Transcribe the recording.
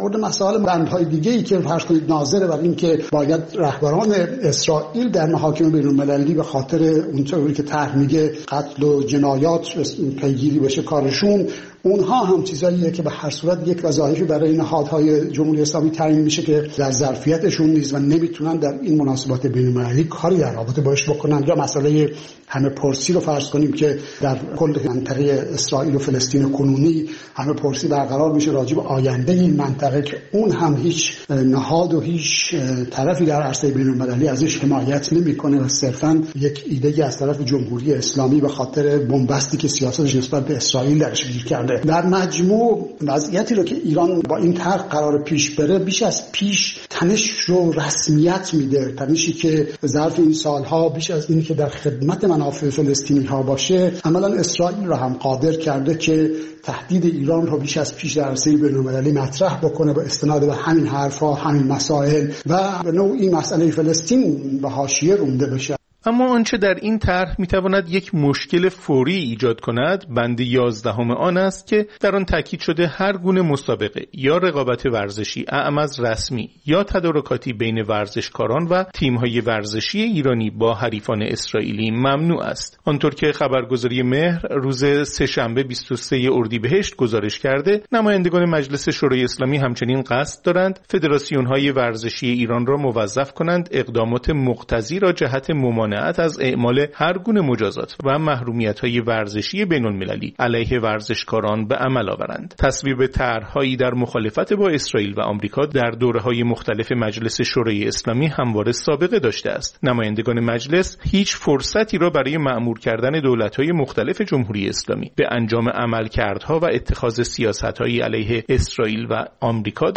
مورد مسائل بندهای دیگه‌ای که فرض کنید ناظر بر این که باید رهبران اسرائیل در محاکم بین‌المللی به خاطر اونطوری که طرح میگه قتل و جنایات پیگیری بشه کارشون، اونها هم چیزاییه که به هر صورت یک وظایفی برای نهادهای جمهوری اسلامی تعیین میشه که در ظرفیتشون نیست و نمیتونن در این مناسبات بین‌المللی کاری در رابطه باش بکنن. یا مسئله همه پرسی رو فرض کنیم که در کل منطقه اسرائیل و فلسطین کنونی همه پرسی برقرار میشه راجع به آینده این منطقه که اون هم هیچ نهاد و هیچ طرفی در عرصه بین‌المللی ازش حمایت نمیکنه و صرفاً یک ایده از طرف جمهوری اسلامی به خاطر بنبستی که سیاستش نسبت به اسرائیل درش گیر کرده. در مجموع وضعیتی رو که ایران با این طرح قرار پیش بره بیش از پیش تنش رو رسمیت میده، تنشی که ظرف این سالها بیش از این که در خدمت منافع فلسطینی ها باشه عملا اسرائیل رو هم قادر کرده که تهدید ایران رو بیش از پیش در عرصه بین‌المللی مطرح بکنه با استناد به همین حرفا، همین مسائل و به نوعی مسئله فلسطین به حاشیه رونده بشه. اما آنچه در این طرح میتواند یک مشکل فوری ایجاد کند بند 11 آن است که در آن تاکید شده هر گونه مسابقه یا رقابت ورزشی اعم از رسمی یا تدارکاتی بین ورزشکاران و تیم‌های ورزشی ایرانی با حریفان اسرائیلی ممنوع است. آنطور که خبرگزاری مهر روز سه‌شنبه 23 اردیبهشت گزارش کرده، نمایندگان مجلس شورای اسلامی همچنین قصد دارند فدراسیون‌های ورزشی ایران را موظف کنند اقدامات مقتضی را جهت ممانعت از اعمال هر گونه مجازات و محرومیت‌های ورزشی بین‌المللی علیه ورزشکاران به عمل آورند. تصویب طرح‌هایی در مخالفت با اسرائیل و آمریکا در دوره‌های مختلف مجلس شورای اسلامی همواره سابقه داشته است. نمایندگان مجلس هیچ فرصتی را برای مأمور کردن دولت‌های مختلف جمهوری اسلامی به انجام عملکردها و اتخاذ سیاست‌های علیه اسرائیل و آمریکا